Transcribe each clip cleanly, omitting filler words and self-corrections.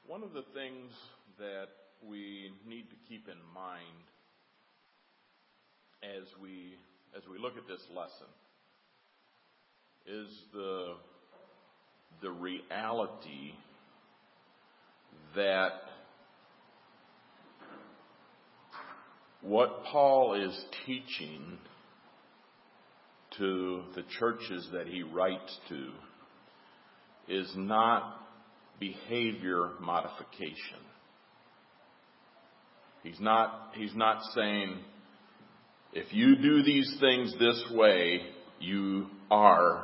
One of the things that we need to keep in mind as we look at this lesson is the reality that what Paul is teaching to the churches that he writes to is not behavior modification. He's not saying, if you do these things this way, you are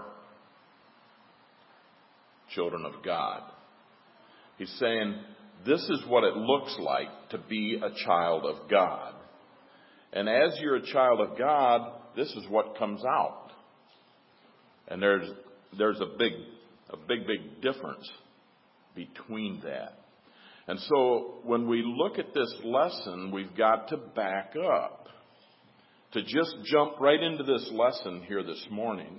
children of God. He's saying, this is what it looks like to be a child of God. And as you're a child of God, this is what comes out. And there's a big difference between that. And so when we look at this lesson, we've got to back up. To just jump right into this lesson here this morning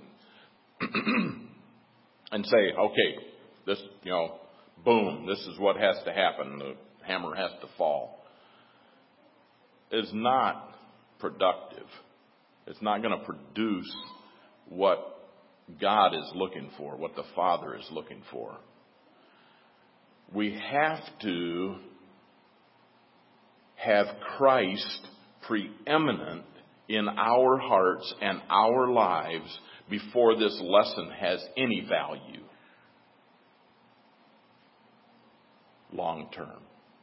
and say, okay, this, boom, this is what has to happen. The hammer has to fall. Is not productive. It's not going to produce what God is looking for, what the Father is looking for. We have to have Christ preeminent in our hearts and our lives before this lesson has any value long term.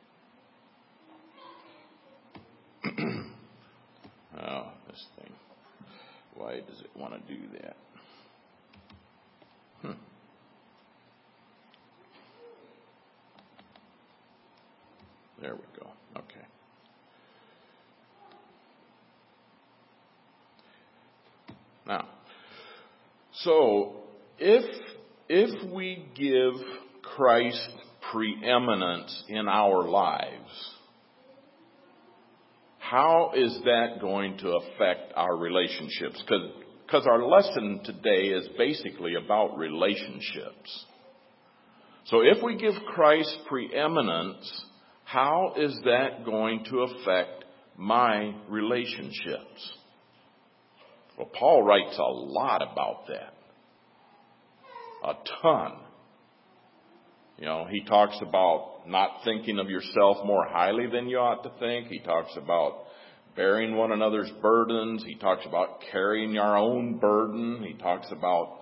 Oh, this thing. Why does it want to do that? There we go. Okay. Now, so if we give Christ preeminence in our lives, how is that going to affect our relationships? Because our lesson today is basically about relationships. So if we give Christ preeminence, how is that going to affect my relationships? Well, Paul writes a lot about that. A ton. He talks about not thinking of yourself more highly than you ought to think. He talks about bearing one another's burdens. He talks about carrying our own burden. He talks about,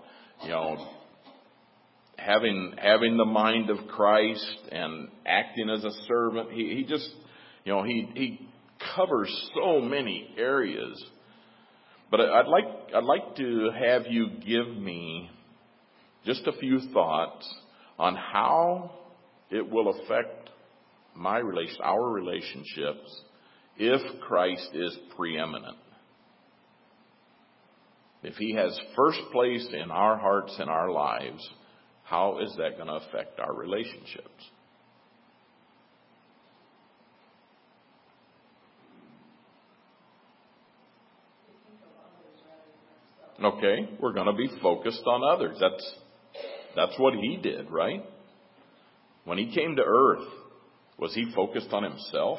having the mind of Christ and acting as a servant. He just, he covers so many areas. But I'd like to have you give me just a few thoughts on how it will affect our relationships if Christ is preeminent. If he has first place in our hearts and our lives, how is that going to affect our relationships? Okay, we're going to be focused on others. That's what he did, right? When he came to earth, was he focused on himself?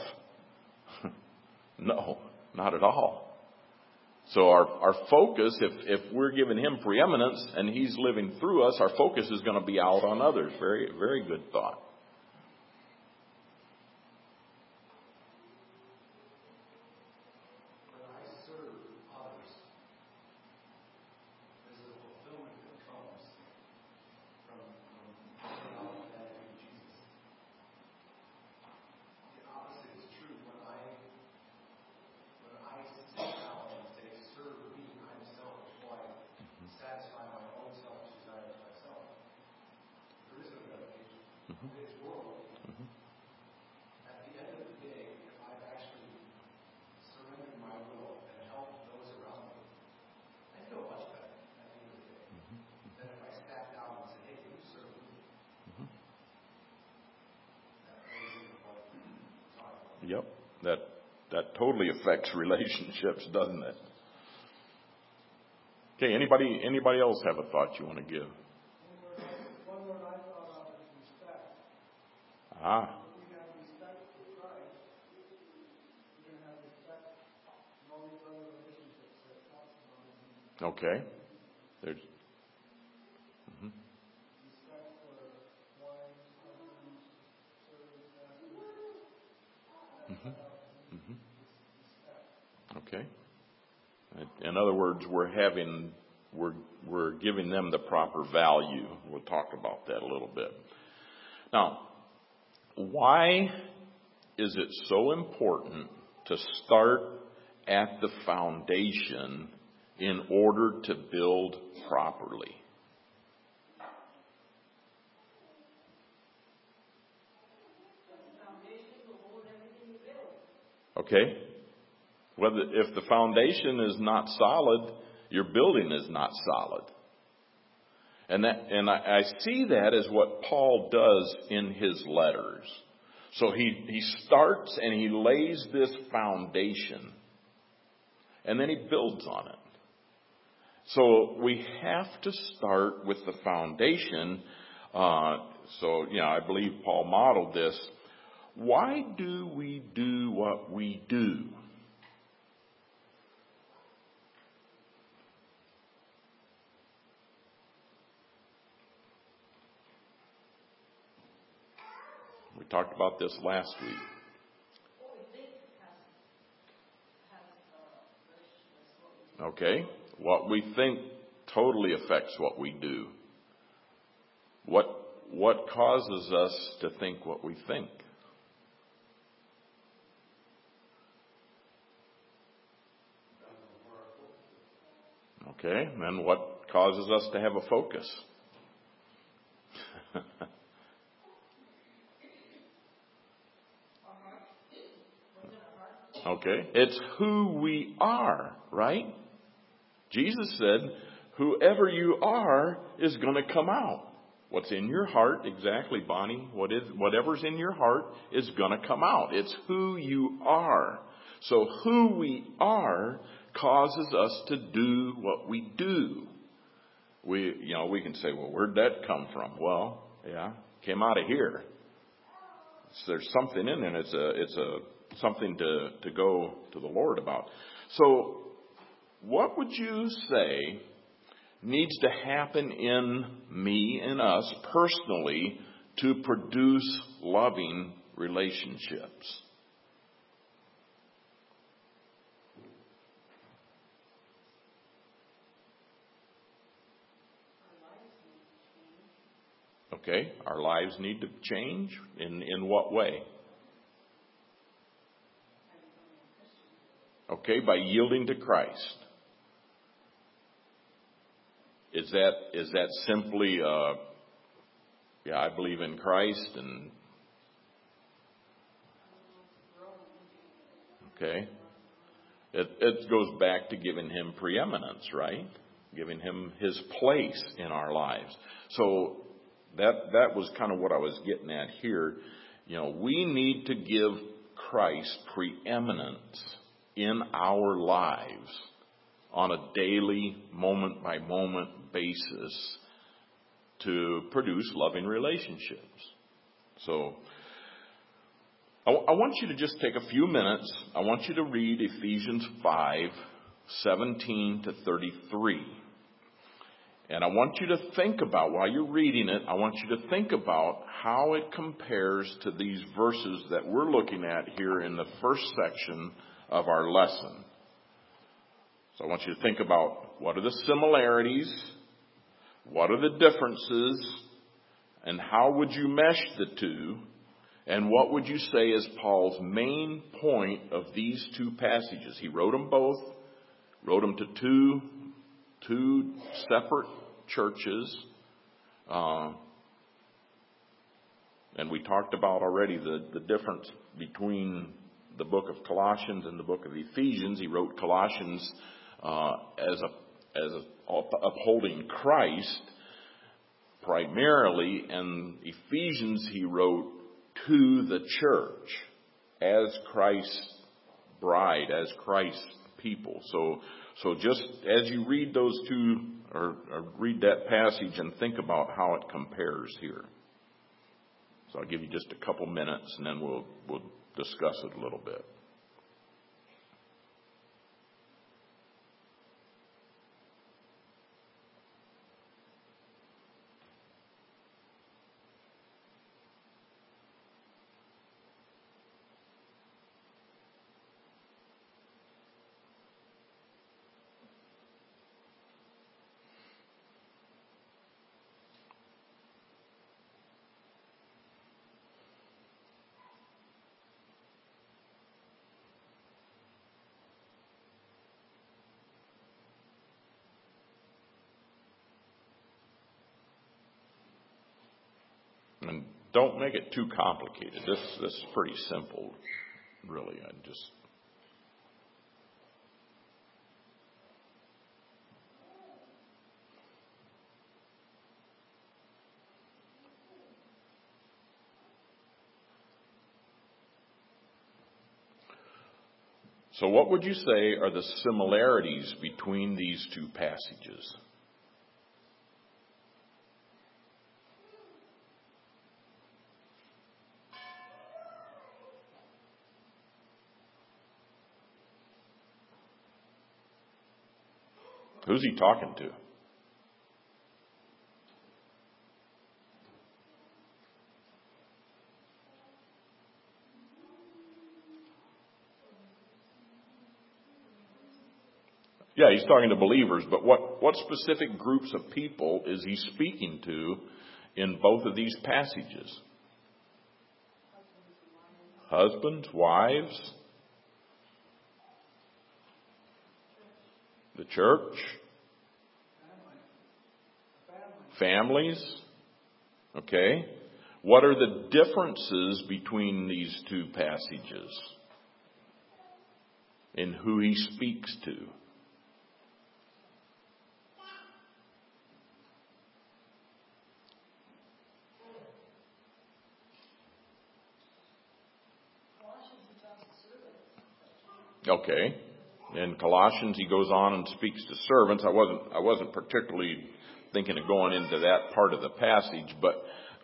No, not at all. So our focus, if we're giving him preeminence and he's living through us, our focus is going to be out on others. Very, very good thought. Yep, that totally affects relationships, doesn't it? Okay, anybody else have a thought you want to give? One word I thought of is respect. Ah. Okay. There's. Mm-hmm. Mm-hmm. Mm-hmm. Okay. In other words, we're giving them the proper value. We'll talk about that a little bit. Now, why is it so important to start at the foundation in order to build properly? Okay? If the foundation is not solid, your building is not solid. And I see that as what Paul does in his letters. So he starts and he lays this foundation, and then he builds on it. So we have to start with the foundation. I believe Paul modeled this. Why do we do what we do? We talked about this last week. Okay. What we think totally affects what we do. What causes us to think what we think? Okay. And then what causes us to have a focus? Okay. It's who we are, right? Jesus said, whoever you are is going to come out. What's in your heart, exactly, Bonnie, whatever's in your heart is going to come out. It's who you are. So who we are causes us to do what we do. We can say, well, where'd that come from? Well, yeah, came out of here. So there's something in it. It's something to go to the Lord about. So what would you say needs to happen in me and us personally to produce loving relationships? Okay, our lives need to change. In what way? Okay, by yielding to Christ. Is that simply, I believe in Christ and, okay. It goes back to giving Him preeminence, right? Giving Him His place in our lives. So that was kind of what I was getting at here. We need to give Christ preeminence in our lives on a daily, moment-by-moment basis to produce loving relationships. So I want you to just take a few minutes. I want you to read Ephesians 5:17 to 33. And I want you to think about, while you're reading it, I want you to think about how it compares to these verses that we're looking at here in the first section of our lesson. So I want you to think about, what are the similarities? What are the differences? And how would you mesh the two? And what would you say is Paul's main point of these two passages? He wrote them both, wrote them to two separate churches. And we talked about already the difference between the book of Colossians and the book of Ephesians. He wrote Colossians as upholding Christ primarily, and Ephesians he wrote to the church as Christ's bride, as Christ's people. So just as you read those two, or read that passage and think about how it compares here. So I'll give you just a couple minutes and then we'll discuss it a little bit. And don't make it too complicated. This is pretty simple, really. So what would you say are the similarities between these two passages? Who's he talking to? Yeah, he's talking to believers, but what specific groups of people is he speaking to in both of these passages? Husbands, wives, the church, families. Okay. What are the differences between these two passages in who he speaks to? Okay. In Colossians, he goes on and speaks to servants. I wasn't particularly thinking of going into that part of the passage, but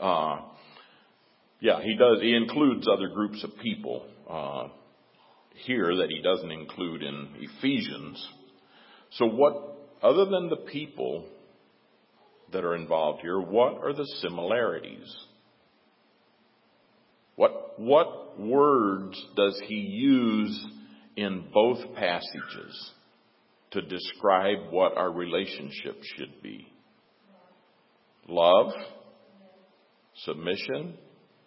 yeah, he does. He includes other groups of people here that he doesn't include in Ephesians. So, what, other than the people that are involved here, what are the similarities? What words does he use in both passages to describe what our relationship should be? Love, submission,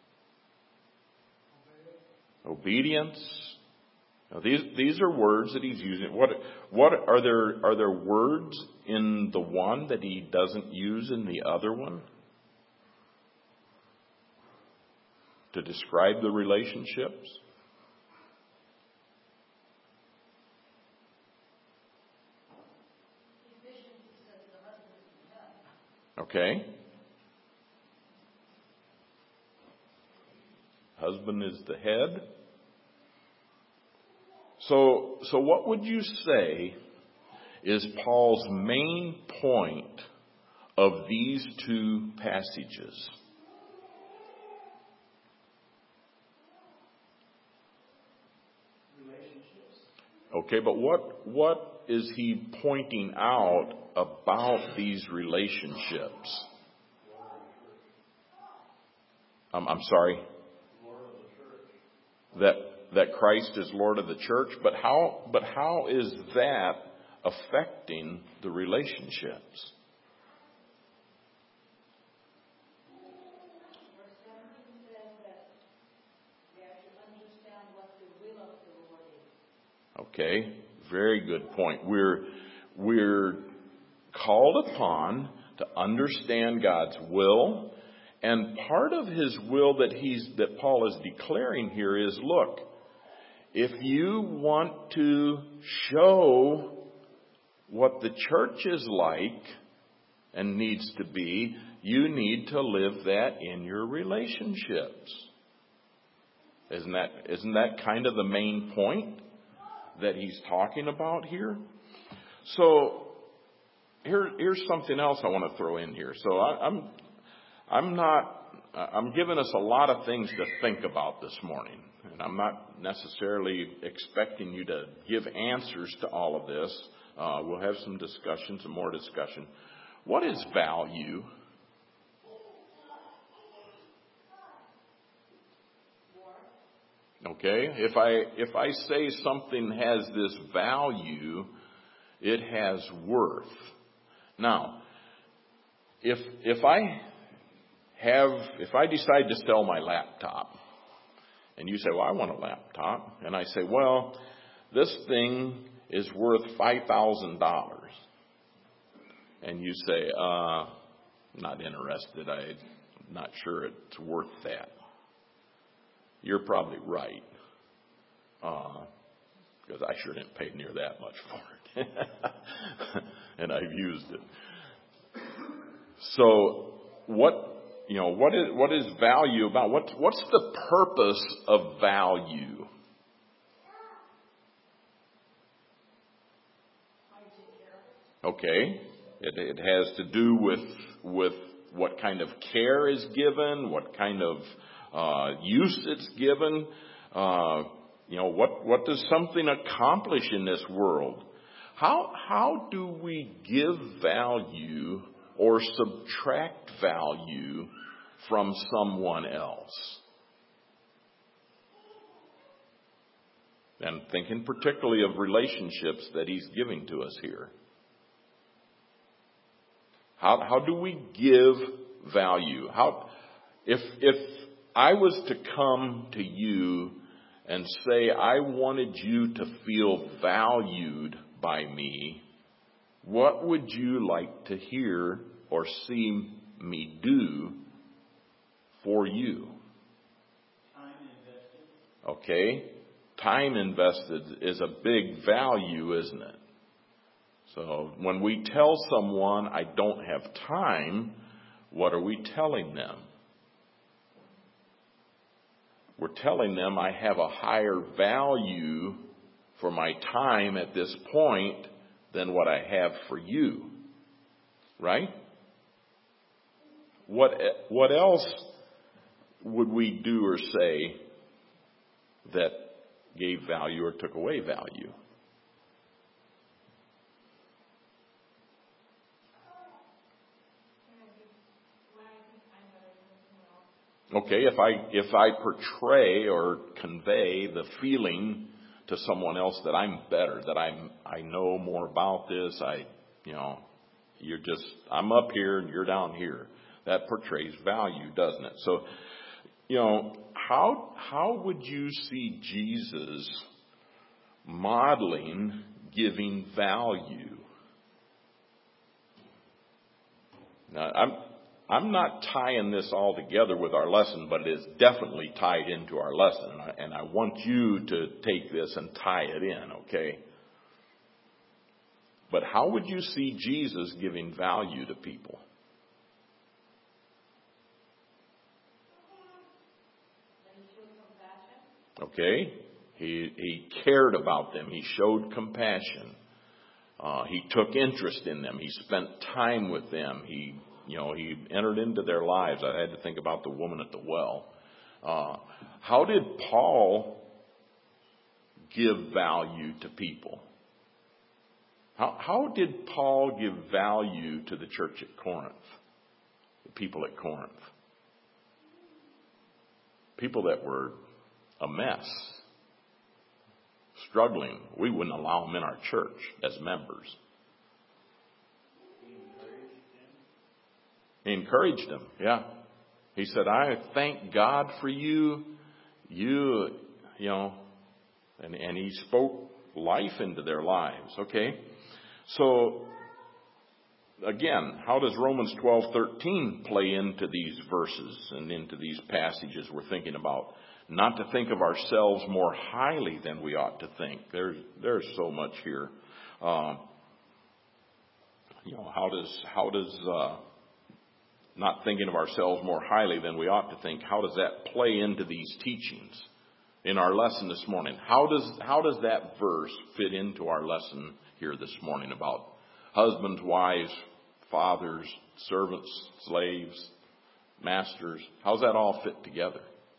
obedience. Now these are words that he's using. What are there words in the one that he doesn't use in the other one to describe the relationships? Okay. Husband is the head. So what would you say is Paul's main point of these two passages? Relationships. Okay, but what is he pointing out about these relationships? I'm sorry? That Christ is Lord of the church, but how is that affecting the relationships? Okay, very good point. We're called upon to understand God's will, and part of his will that Paul is declaring here is, look, if you want to show what the church is like and needs to be, you need to live that in your relationships. Isn't that kind of the main point that he's talking about here? So here's something else I want to throw in here. So I'm not I'm giving us a lot of things to think about this morning. And I'm not necessarily expecting you to give answers to all of this. We'll have some discussion, some more discussion. What is value? Okay, if I say something has this value, it has worth. Now, if I decide to sell my laptop, and you say, well, I want a laptop, and I say, well, this thing is worth $5,000, and you say, not interested, I'm not sure it's worth that. You're probably right, because I sure didn't pay near that much for it, and I've used it. So what is value about? What's the purpose of value? Okay, it has to do with what kind of care is given, what kind of use it's given. What does something accomplish in this world? How do we give value or subtract value from someone else? And thinking particularly of relationships that he's giving to us here. How do we give value? If I was to come to you and say I wanted you to feel valued by me, what would you like to hear or see me do for you? Time invested. Okay. Time invested is a big value, isn't it? So when we tell someone I don't have time, what are we telling them? We're telling them I have a higher value for my time at this point than what I have for you. Right? What else would we do or say that gave value or took away value? Okay, if I portray or convey the feeling to someone else that I'm better, that I know more about this, I'm up here and you're down here. That portrays value, doesn't it? So, how would you see Jesus modeling giving value? Now, I'm not tying this all together with our lesson, but it is definitely tied into our lesson. And I want you to take this and tie it in, okay? But how would you see Jesus giving value to people? Okay? He cared about them. He showed compassion. He took interest in them. He spent time with them. He entered into their lives. I had to think about the woman at the well. How did Paul give value to people? How did Paul give value to the church at Corinth? The people at Corinth? People that were a mess, struggling. We wouldn't allow them in our church as members. He encouraged them, yeah. He said, I thank God for you. And he spoke life into their lives, okay? So, again, how does Romans 12:13 play into these verses and into these passages we're thinking about? Not to think of ourselves more highly than we ought to think. There's so much here. How does not thinking of ourselves more highly than we ought to think, how does that play into these teachings in our lesson this morning? How does that verse fit into our lesson here this morning about husbands, wives, fathers, servants, slaves, masters. How's that all fit together?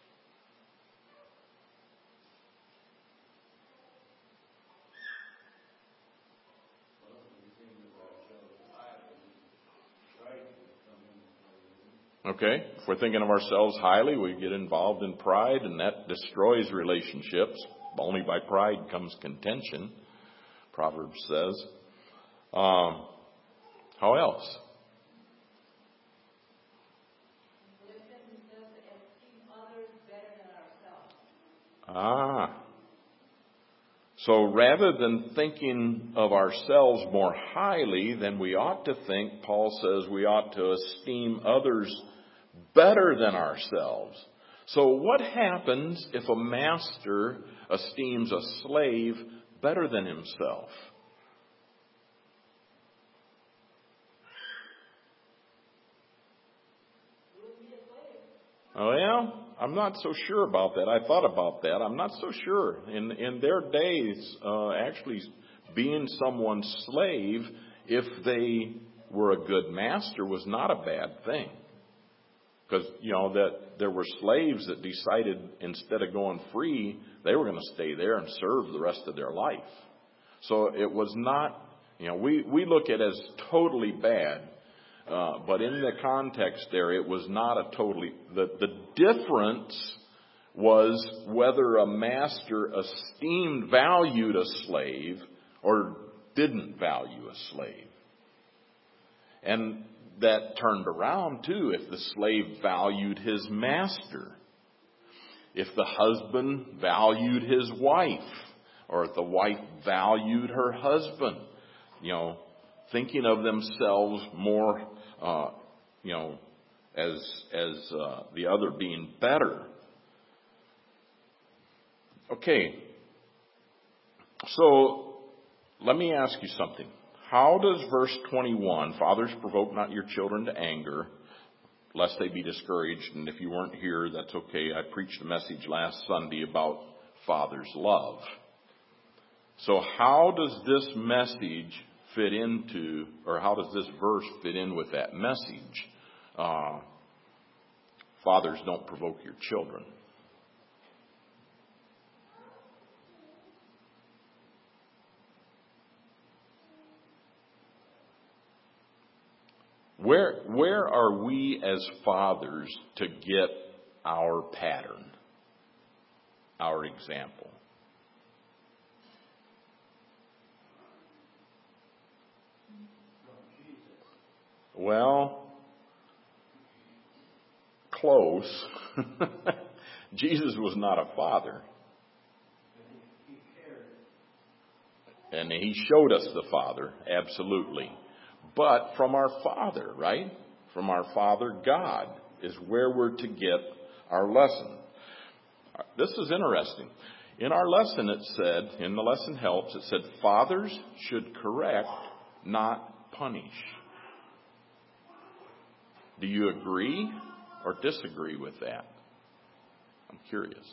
Okay, if we're thinking of ourselves highly, we get involved in pride, and that destroys relationships. Only by pride comes contention, Proverbs says. How else? So rather than thinking of ourselves more highly than we ought to think, Paul says we ought to esteem others better than ourselves. So what happens if a master esteems a slave better than himself? Oh yeah? I'm not so sure about that. I thought about that. I'm not so sure. In their days, actually being someone's slave, if they were a good master, was not a bad thing. Because, that there were slaves that decided instead of going free, they were going to stay there and serve the rest of their life. So it was not, we look at it as totally bad. But in the context there, it was not a totally, the difference was whether a master valued a slave or didn't value a slave. And that turned around too if the slave valued his master. If the husband valued his wife, or if the wife valued her husband, thinking of themselves more, as the other being better. Okay. So, let me ask you something. How does verse 21, fathers, provoke not your children to anger, lest they be discouraged? And if you weren't here, that's okay. I preached a message last Sunday about father's love. So how does this message fit into, or how does this verse fit in with that message? Fathers, don't provoke your children. Where are we as fathers to get our pattern, our example? Well, close. Jesus was not a father. And he showed us the Father, absolutely. But from our Father, right? From our Father God is where we're to get our lesson. This is interesting. In our lesson it said, in the lesson helps, it said, fathers should correct, not punish. Do you agree or disagree with that? I'm curious.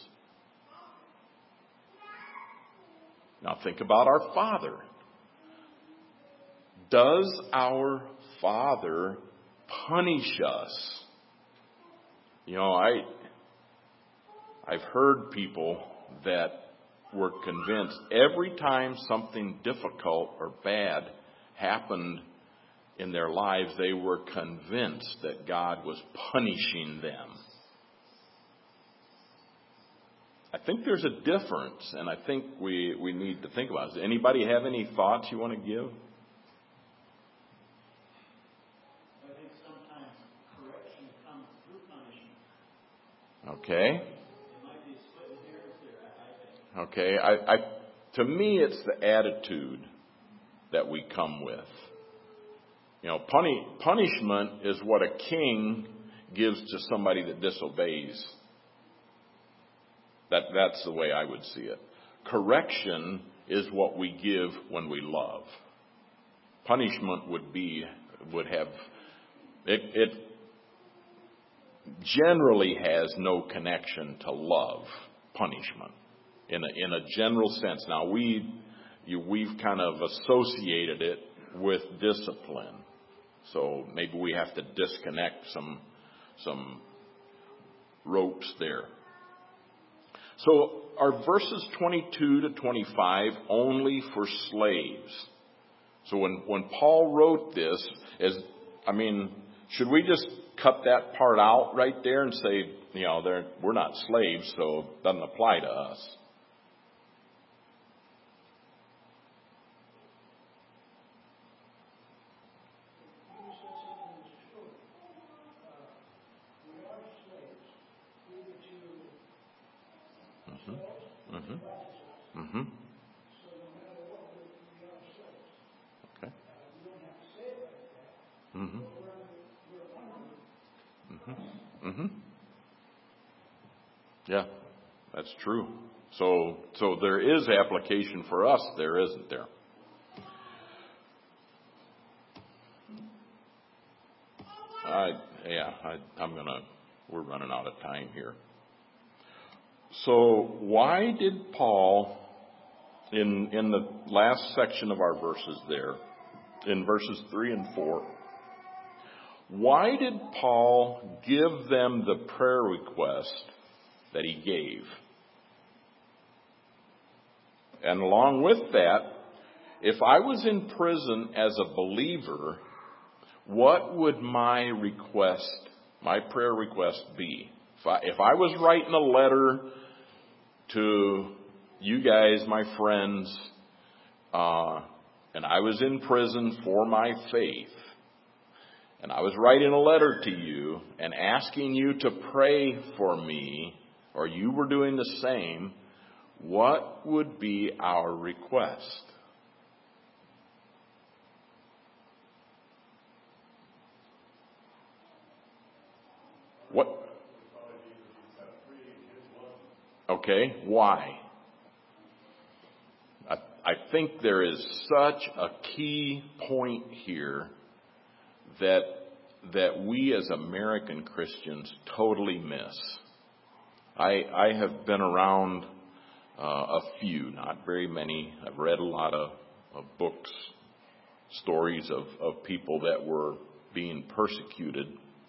Now think about our Father. Does our Father punish us? I've heard people that were convinced every time something difficult or bad happened in their lives, they were convinced that God was punishing them. I think there's a difference, and I think we need to think about it. Does anybody have any thoughts you want to give? I think sometimes correction comes through punishment. Okay. It might be split hairs there, I think. Okay. To me, it's the attitude that we come with. Punishment is what a king gives to somebody that disobeys. That's the way I would see it. Correction is what we give when we love. Punishment it generally has no connection to love. Punishment, in a general sense. Now we've kind of associated it with discipline. So maybe we have to disconnect some ropes there. So are verses 22 to 25 only for slaves? So when Paul wrote this, should we just cut that part out right there and say, we're not slaves, so it doesn't apply to us? Yeah, that's true. So there is application for us there, isn't there? We're running out of time here. So why did Paul, in the last section of our verses there, in verses 3 and 4, why did Paul give them the prayer request that he gave? And along with that, if I was in prison as a believer, what would my prayer request be? If I was writing a letter to you guys, my friends, and I was in prison for my faith, and I was writing a letter to you and asking you to pray for me, or you were doing the same, what would be our request? What? Okay, why? I think there is such a key point here that we as American Christians totally miss. I have been around a few, not very many. I've read a lot of books, stories of people that were being persecuted.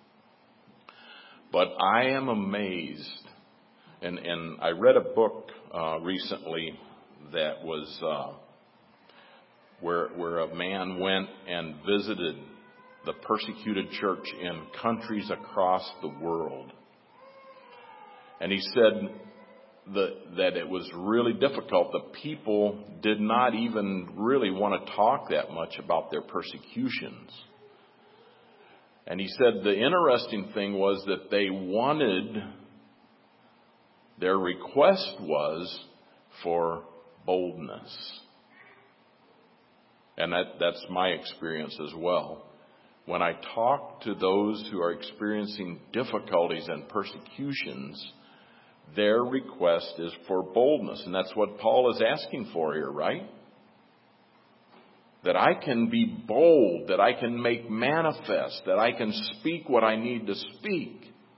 But I am amazed, and I read a book recently that was where a man went and visited the persecuted church in countries across the world. And he said that it was really difficult. The people did not even really want to talk that much about their persecutions. And he said the interesting thing was that their request was for boldness. And that's my experience as well. When I talk to those who are experiencing difficulties and persecutions, their request is for boldness. And that's what Paul is asking for here, right? That I can be bold, that I can make manifest, that I can speak what I need to speak.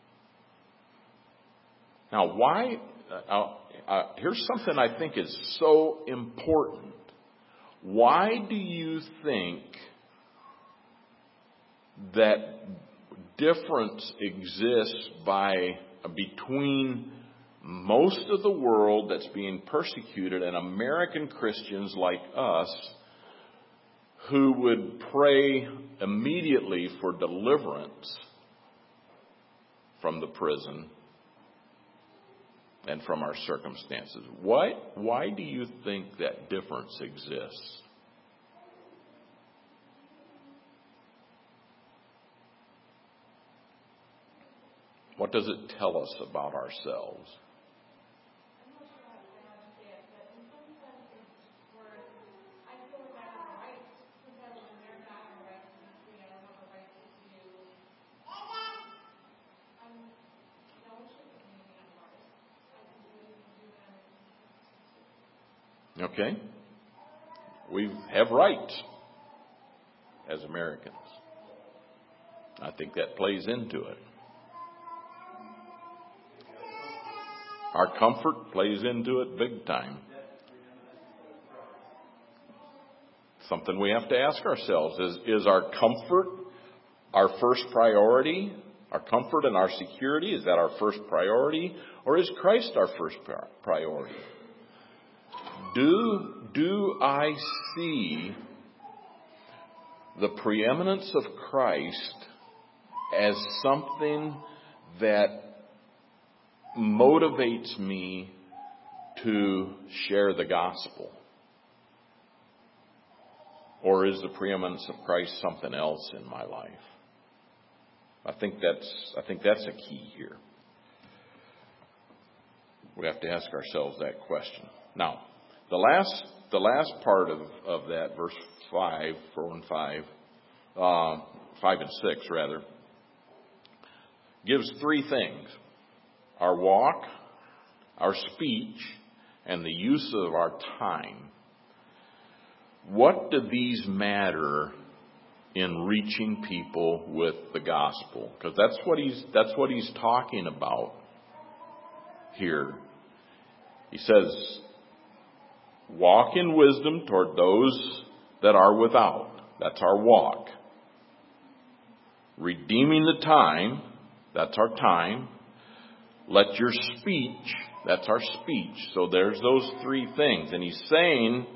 Now, why? Here's something I think is so important. Why do you think that difference exists between most of the world that's being persecuted and American Christians like us who would pray immediately for deliverance from the prison and from our circumstances? Why do you think that difference exists? What does it tell us about ourselves? Okay? We have rights as Americans. I think that plays into it. Our comfort plays into it big time. Something we have to ask ourselves is our comfort our first priority? Our comfort and our security, is that our first priority? Or is Christ our first priority? Do I see the preeminence of Christ as something that motivates me to share the gospel? Or is the preeminence of Christ something else in my life? I think that's a key here. We have to ask ourselves that question. Now, the last part of that, verse 5, 4 and 5, 5 and 6 rather, gives three things: our walk, our speech, and the use of our time. What do these matter in reaching people with the gospel? Because that's what he's talking about here. He says, walk in wisdom toward those that are without. That's our walk. Redeeming the time. That's our time. Let your speech. That's our speech. So there's those three things. And he's saying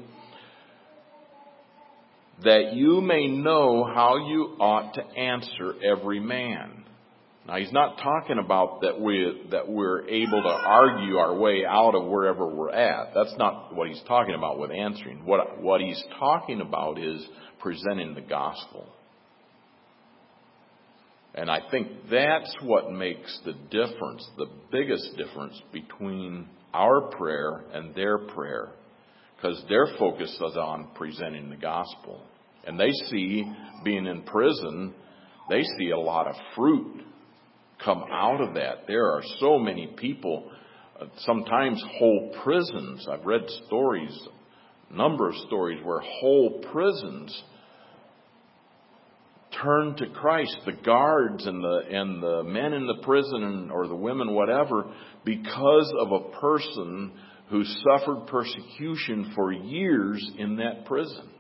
that you may know how you ought to answer every man. Now, he's not talking about that we're able to argue our way out of wherever we're at. That's not what he's talking about with answering. What he's talking about is presenting the gospel. And I think that's what makes the difference, the biggest difference between our prayer and their prayer. Because their focus is on presenting the gospel. And they see, being in prison, they see a lot of fruit come out of that. There are so many people, sometimes whole prisons. I've read stories, a number of stories where whole prisons turn to Christ, the guards and the men in the prison or the women, whatever, because of a person who suffered persecution for years in that prison.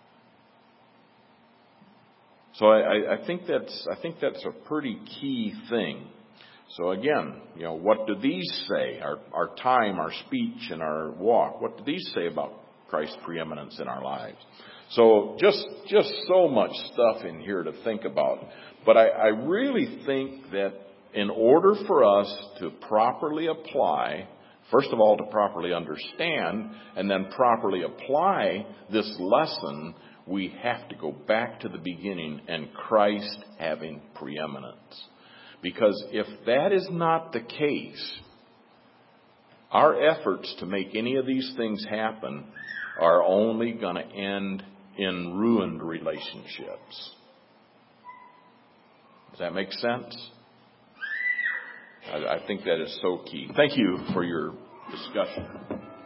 So I think that's a pretty key thing. So again, what do these say? Our time, our speech, and our walk. What do these say about Christ's preeminence in our lives? So just so much stuff in here to think about. But I really think that in order for us to properly apply, first of all, to properly understand and then properly apply this lesson, we have to go back to the beginning and Christ having preeminence. Because if that is not the case, our efforts to make any of these things happen are only going to end in ruined relationships. Does that make sense? I think that is so key. Thank you for your discussion.